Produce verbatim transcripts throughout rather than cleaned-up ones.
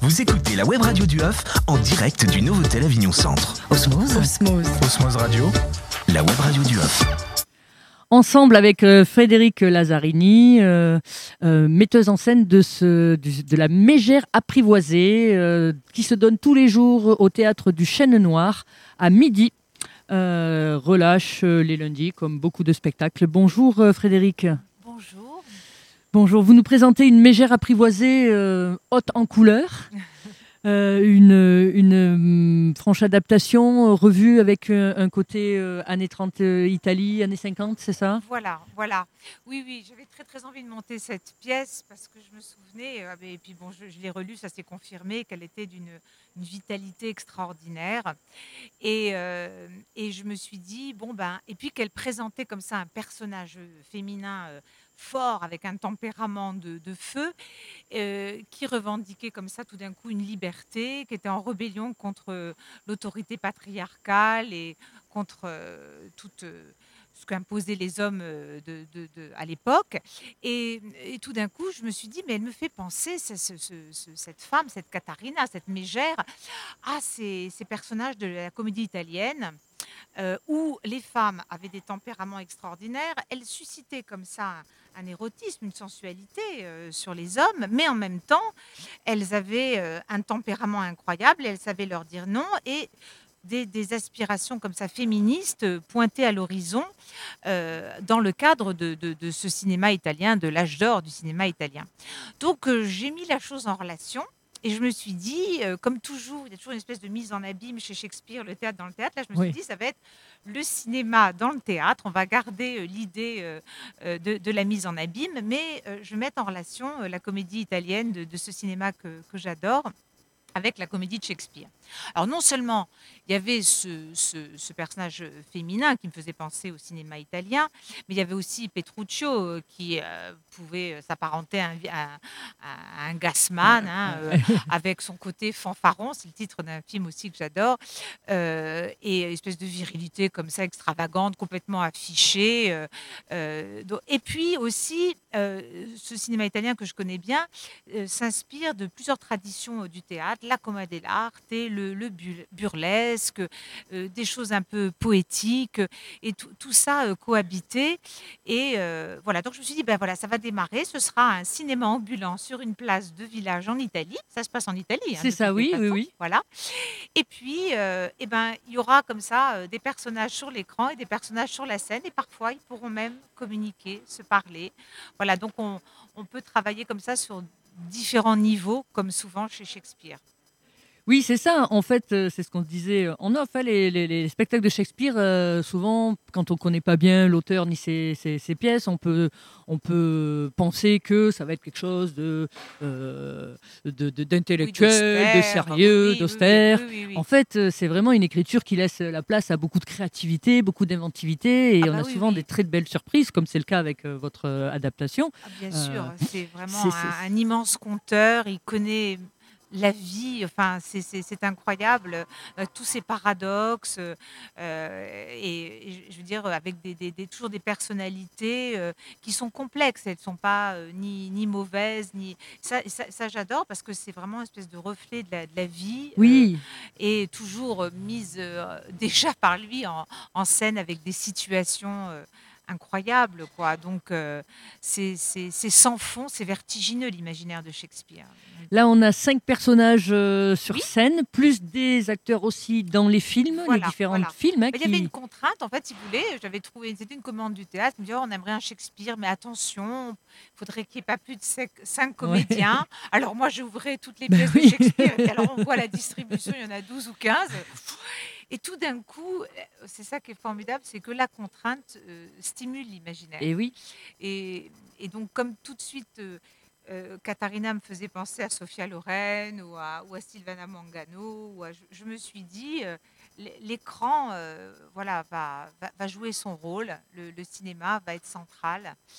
Vous écoutez la web radio du Hof en direct du Novotel Avignon Centre. Osmose. Osmose. Osmose Radio, la web radio du Hof. Ensemble avec euh, Frédéric Lazzarini, euh, euh, metteuse en scène de, ce, du- de la Mégère apprivoisée, euh, qui se donne tous les jours au théâtre du Chêne Noir à midi. Euh, relâche euh, les lundis, comme beaucoup de spectacles. Bonjour euh, Frédéric. Bonjour. Bonjour, vous nous présentez une Mégère apprivoisée euh, haute en couleurs. Euh, une, une hum, franche adaptation euh, revue avec euh, un côté euh, années trente euh, Italie, années cinquante, c'est ça? Voilà, voilà. Oui, oui, j'avais très très envie de monter cette pièce parce que je me souvenais, euh, et puis bon, je, je l'ai relue, ça s'est confirmé qu'elle était d'une une vitalité extraordinaire. Et, euh, et je me suis dit, bon ben, et puis qu'elle présentait comme ça un personnage féminin euh, fort, avec un tempérament de, de feu, euh, qui revendiquait comme ça tout d'un coup une liberté, qui était en rébellion contre euh, l'autorité patriarcale et contre euh, toute euh, ce qu'imposaient les hommes euh, de, de- de- à l'époque. Et, et tout d'un coup, je me suis dit, mais elle me fait penser, ce- ce- ce- ce- cette femme, cette Katharina, cette mégère, à ces, ces personnages de la comédie italienne, euh, où les femmes avaient des tempéraments extraordinaires. Elles suscitaient comme ça un, un érotisme, une sensualité euh, sur les hommes, mais en même temps, elles avaient euh, un tempérament incroyable, elles savaient leur dire non, et des, des aspirations comme ça féministes euh, pointées à l'horizon euh, dans le cadre de, de- de ce cinéma italien, de l'âge d'or du cinéma italien. Donc euh, j'ai mis la chose en relation. Et je me suis dit, euh, comme toujours, il y a toujours une espèce de mise en abîme chez Shakespeare, le théâtre dans le théâtre. Là, je me suis Oui. dit, ça va être le cinéma dans le théâtre. On va garder euh, l'idée euh, euh, de, de la mise en abîme, mais euh, je vais mettre en relation euh, la comédie italienne de, de ce cinéma que, que j'adore avec la comédie de Shakespeare. Alors non seulement il y avait ce, ce- ce personnage féminin qui me faisait penser au cinéma italien, mais il y avait aussi Petruccio euh, qui euh, pouvait euh, s'apparenter à un, vi- à- à un Gassman, hein, euh, avec son côté fanfaron, c'est le titre d'un film aussi que j'adore, euh, et une espèce de virilité comme ça extravagante, complètement affichée. euh, euh, donc- et puis aussi, euh, ce cinéma italien que je connais bien, euh, s'inspire de plusieurs traditions euh, du théâtre, la commedia dell'arte, le, le bu- burlesque, euh, des choses un peu poétiques, euh, et tout, tout ça euh, cohabité. Et euh, voilà, donc je me suis dit, ben voilà, ça va démarrer, ce sera un cinéma ambulant sur une place de village en Italie. Ça se passe en Italie, hein, C'est de ça, toutes les oui, oui, façons. oui. Voilà. Et puis, euh, eh ben, il y aura comme ça euh, des personnages sur l'écran et des personnages sur la scène, et parfois ils pourront même communiquer, se parler. Voilà, donc on, on peut travailler comme ça sur différents niveaux, comme souvent chez Shakespeare. Oui, c'est ça. En fait, euh, c'est ce qu'on se disait euh, en off. Hein, les, les- les spectacles de Shakespeare, euh, souvent, quand on ne connaît pas bien l'auteur ni ses, ses- ses pièces, on peut, on peut penser que ça va être quelque chose de, euh, de- de- d'intellectuel, de d'austère, sérieux, oui, oui, d'austère. oui, oui, oui, oui. En fait, euh, c'est vraiment une écriture qui laisse la place à beaucoup de créativité, beaucoup d'inventivité. Et Ah on bah a oui, souvent oui. des très belles surprises, comme c'est le cas avec euh, votre euh, adaptation. Ah, bien Euh, sûr, c'est vraiment c'est- c'est- un, un immense conteur. Il connaît la vie, enfin, c'est c'est- c'est incroyable, euh, tous ces paradoxes, euh, euh, et, et je je veux dire, avec des, des- des- toujours des personnalités euh, qui sont complexes. Elles ne sont pas euh, ni, ni mauvaises, ni. Ça, ça, ça, j'adore parce que c'est vraiment une espèce de reflet de la, de la vie, euh, Oui, et toujours euh, mise euh, déjà par lui en, en scène avec des situations euh, incroyables, quoi. Donc, euh, c'est c'est- c'est sans fond, c'est vertigineux l'imaginaire de Shakespeare. là, on a cinq personnages euh, sur Oui. scène, plus des acteurs aussi dans les films, les Voilà, différents voilà. films. hein, Mais il y avait qui... une contrainte, en fait, si vous voulez, j'avais trouvé, c'était une commande du théâtre, je me dit, oh, on aimerait un Shakespeare, mais attention, il faudrait qu'il n'y ait pas plus de cinq, cinq Ouais. comédiens. Alors moi, j'ouvrais toutes les Ben pièces oui. de Shakespeare, et puis alors on voit la distribution, il y en a douze ou quinze. Et tout d'un coup, c'est ça qui est formidable, c'est que la contrainte euh, stimule l'imaginaire. Et oui, Et, et donc, comme tout de suite, euh, euh, Katharina me faisait penser à Sophia Loren ou à, ou à Silvana Mangano, ou à- je, je me suis dit, euh, l'é- l'écran euh, voilà, va, va, va jouer son rôle, le, le cinéma va être central.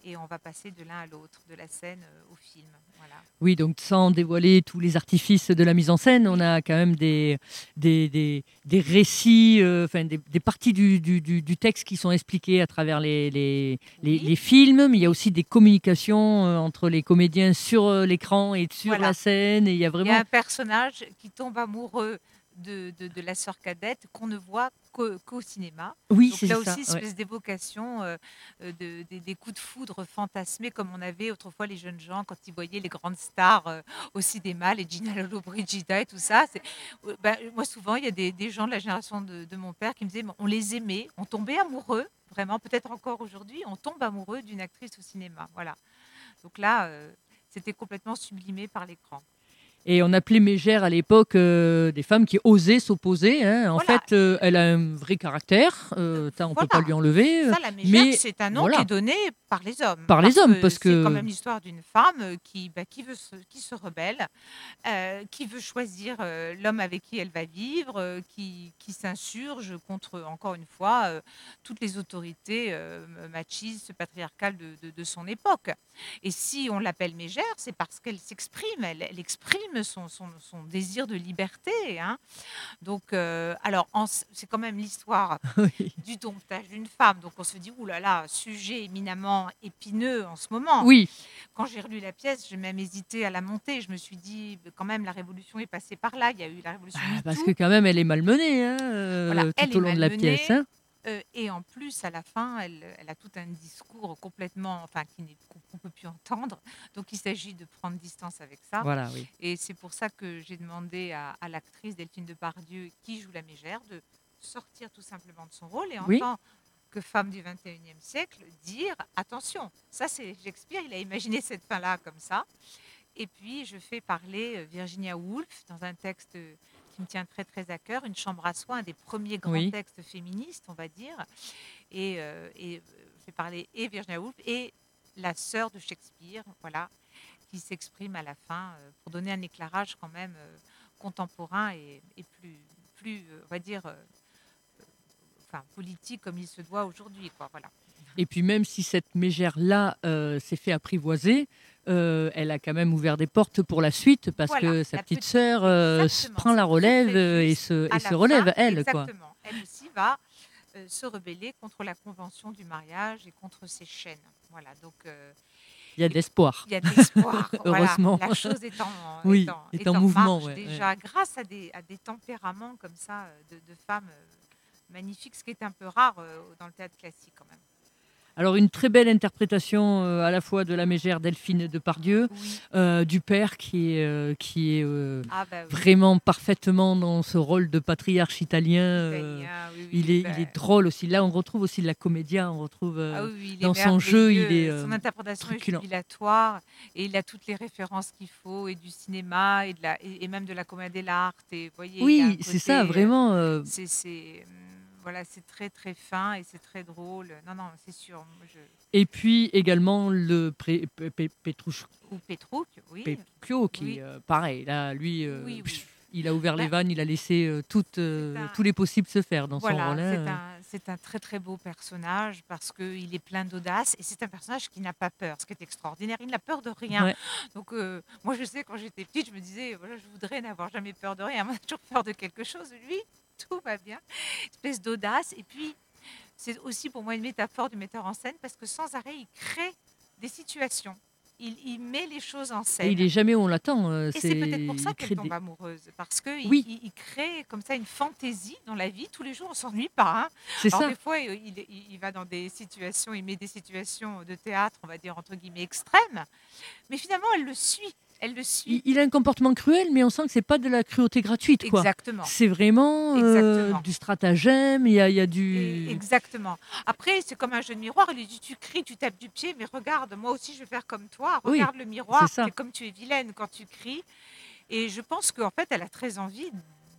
et on va passer de l'un à l'autre, de la scène euh, au film. Voilà. Oui, donc sans dévoiler tous les artifices de la mise en scène, on a quand même des, des, des, des récits, euh, enfin des, des parties du, du, du, du texte qui sont expliquées à travers les, les, les, Oui. les films, mais il y a aussi des communications euh, entre les comédiens sur euh, l'écran et sur Voilà. la scène, et il y a Il y a vraiment... un personnage qui tombe amoureux de, de, de la sœur cadette qu'on ne voit qu'au, qu'au cinéma. Oui, Donc c'est là ça. aussi, ouais. espèce d'évocation euh, euh, de, des- des coups de foudre fantasmés comme on avait autrefois les jeunes gens quand ils voyaient les grandes stars euh, au cinéma, les Gina Lolo, Brigida et tout ça. C'est, euh, ben, moi, souvent, il y a des, des gens de la génération de, de mon père qui me disaient on les aimait, on tombait amoureux, vraiment, peut-être encore aujourd'hui, on tombe amoureux d'une actrice au cinéma. Voilà. Donc là, euh, c'était complètement sublimé par l'écran. Et on appelait Mégère à l'époque euh, des femmes qui osaient s'opposer. hein. En Voilà. fait, euh, elle a un vrai caractère, euh, ça, on ne peut Voilà. pas lui enlever. euh, Ça, la mégère, mais c'est un nom voilà. qui est donné par les hommes. Par les hommes, parce C'est que- quand même l'histoire d'une femme euh, qui, bah, qui, veut se, qui se rebelle, euh, qui veut choisir euh, l'homme avec qui elle va vivre, euh, qui, qui s'insurge contre, encore une fois, euh, toutes les autorités euh, machistes, patriarcales de, de- de son époque. Et si on l'appelle mégère, c'est parce qu'elle s'exprime, elle, elle exprime son, son, son désir de liberté. hein. Donc, euh, alors, en- c'est quand même l'histoire Oui. du domptage d'une femme. Donc on se dit, oulala, là là, sujet éminemment épineux en ce moment. Oui, Quand j'ai relu la pièce, j'ai même hésité à la monter. Je me suis dit, quand même, la révolution est passée par là. Il y a eu la révolution Ah, MeToo. parce que quand même, elle est malmenée hein, euh, Voilà, tout elle au est long de la malmenée. pièce. hein. Euh, et en plus, à la fin, elle, elle a tout un discours complètement, enfin, qui n'est- qu'on ne peut plus entendre. Donc il s'agit de prendre distance avec ça. Voilà, oui. Et c'est pour ça que j'ai demandé à, à l'actrice Delphine Depardieu, qui joue la mégère, de sortir tout simplement de son rôle et en Oui. tant que femme du vingt et unième siècle, dire attention. Ça, c'est Shakespeare, il a imaginé cette fin-là comme ça. Et puis, je fais parler euh, Virginia Woolf dans un texte euh, qui me tient très très à cœur, Une chambre à soi, un des premiers grands Oui. textes féministes, on va dire. Et, euh, et euh, je fais parler et Virginia Woolf et la sœur de Shakespeare, voilà, qui s'exprime à la fin euh, pour donner un éclairage quand même euh, contemporain et, et plus, plus, euh, on va dire, euh, euh, enfin, politique comme il se doit aujourd'hui, quoi. Voilà. Et puis même si cette mégère-là euh, s'est fait apprivoiser, euh, elle a quand même ouvert des portes pour la suite parce Voilà, que sa la petite petite- sœur euh, Exactement, prend la c'est très, relève très euh, et juste. se, À et la se relève, fin, elle. Quoi. Exactement. Elle aussi va euh, se rebeller contre la convention du mariage et contre ses chaînes. Voilà, donc euh, Il y a de l'espoir. il y a de l'espoir. Heureusement. Voilà, la chose est en, Oui, est en, est est en en mouvement, marche ouais, déjà grâce à des, à des tempéraments comme ça euh, de, de femmes euh, magnifiques, ce qui est un peu rare euh, dans le théâtre classique quand même. Alors une très belle interprétation euh, à la fois de la mégère Delphine Depardieu, Oui. euh, du père qui est, euh, qui est euh, Ah bah oui. vraiment parfaitement dans ce rôle de patriarche italien. euh, Italien, oui, oui, il, est, bah, il est drôle aussi. Là, on retrouve aussi de la comédia. On retrouve euh, Ah oui, oui, il est dans son jeu, il merveilleux. est euh, Son interprétation est truculent. jubilatoire et il a toutes les références qu'il faut et du cinéma et, de la, et, et même de la comédie dell'arte. Et, vous voyez, il a un Oui, côté, c'est ça, euh, vraiment. euh, C'est, c'est, hum, voilà, c'est très très fin et c'est très drôle. Non, non, c'est sûr. Moi, je... Et puis également le pré- Pe- Pe- Petrouch- Ou Petrouk, oui. Petrucchio, qui Oui. est euh, pareil. Là, lui, euh, Oui, oui. pff, il a ouvert les Bah, vannes, il a laissé euh, toutes, euh, c'est un- tous les possibles se faire dans son Voilà, rôle. hein. c'est un, c'est un très très beau personnage parce qu'il est plein d'audace et c'est un personnage qui n'a pas peur, ce qui est extraordinaire. Il n'a peur de rien. Ouais. Donc euh, moi je sais quand j'étais petite, je me disais voilà, je voudrais n'avoir jamais peur de rien. Moi j'ai toujours peur de quelque chose. Lui, tout va bien. Espèce d'audace. Et puis c'est aussi pour moi une métaphore du metteur en scène parce que sans arrêt il crée des situations. Il, il met les choses en scène. Et il est jamais où on l'attend. euh, Et c'est peut-être pour ça il qu'elle crée tombe des- amoureuse, parce qu'il Oui. il, il crée comme ça une fantaisie dans la vie. Tous les jours, on s'ennuie pas. hein. C'est Alors ça. des fois, il, il- il va dans des situations, il met des situations de théâtre, on va dire entre guillemets extrêmes, mais finalement, elle le suit. Elle le suit. Il, il a un comportement cruel, mais on sent que c'est pas de la cruauté gratuite, quoi. Exactement. C'est vraiment euh, Exactement. du stratagème. Il y a, il y a Et- du. exactement. Après, c'est comme un jeu de miroir. Il lui dit tu cries, tu tapes du pied, mais regarde, moi aussi, je vais faire comme toi. Oui, Regarde le miroir. c'est ça. C'est comme tu es vilaine quand tu cries. Et je pense qu'en fait, elle a très envie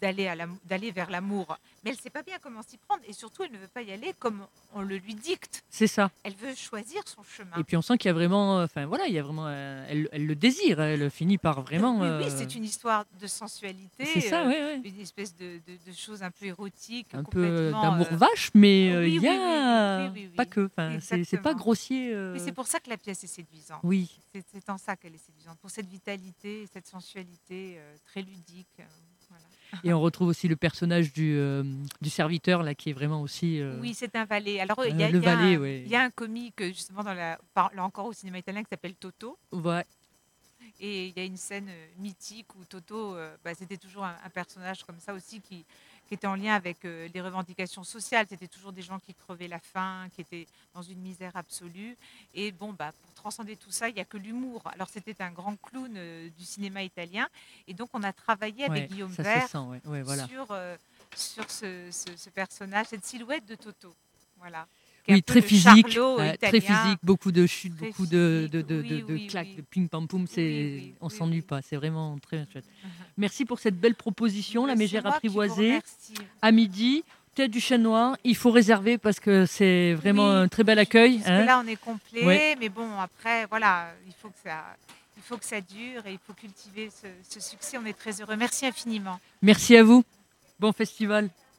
d'aller, à l'am- d'aller vers l'amour. Mais elle ne sait pas bien comment s'y prendre et surtout, elle ne veut pas y aller comme on le lui dicte. C'est ça. Elle veut choisir son chemin. Et puis on sent qu'il y a vraiment, euh, enfin voilà, il y a vraiment, euh, elle, elle le désire, elle finit par vraiment. Oui, oui, euh, c'est une histoire de sensualité, C'est ça, euh, oui, oui. une espèce de, de, de choses un peu érotiques, Un peu euh, complètement. d'amour euh, vache, mais euh, oui, il y oui, a oui, oui, oui, pas oui. que. Enfin, c'est c'est pas Exactement. grossier. euh, Oui, c'est pour ça que la pièce est séduisante. Oui. C'est c'est en ça qu'elle est séduisante, pour cette vitalité, cette sensualité euh, très ludique. euh, voilà. Et on retrouve aussi le personnage du, euh, du serviteur là, qui est vraiment aussi. euh, Oui, c'est un valet. Alors, il y euh, a, le il y a valet, un, ouais. il y a un comique, justement, dans la, par- là encore au cinéma italien, qui s'appelle Toto. Ouais. Et il y a une scène euh, mythique où Toto, euh, bah, c'était toujours un, un personnage comme ça aussi qui, qui était en lien avec euh, les revendications sociales. C'était toujours des gens qui crevaient la faim, qui étaient dans une misère absolue. Et bon, bah, pour transcender tout ça, il n'y a que l'humour. Alors c'était un grand clown euh, du cinéma italien. Et donc on a travaillé avec Ouais, Guillaume ça Vert se sent, ouais. Ouais, voilà. sur, euh, sur ce, ce- ce personnage, cette silhouette de Toto. Voilà. Qui est un Oui, peu très le physique, Charlot euh, italien. très physique, beaucoup de chutes, Très beaucoup de, physique, de, de, de, oui, de oui, claques, oui. de ping pam poum, c'est, Oui, oui, on oui, s'ennuie oui. pas, c'est vraiment très chouette. Merci pour cette belle proposition, la Mais c'est mégère moi qui vous apprivoisée, remercie. à midi, tête du chêne noir, il faut réserver parce que c'est vraiment Oui, un très bel accueil. Jusque hein. là, on est complet, Ouais. mais bon, après, voilà, il faut que ça, il faut que ça dure et il faut cultiver ce, ce succès. On est très heureux. Merci infiniment. Merci à vous, bon festival.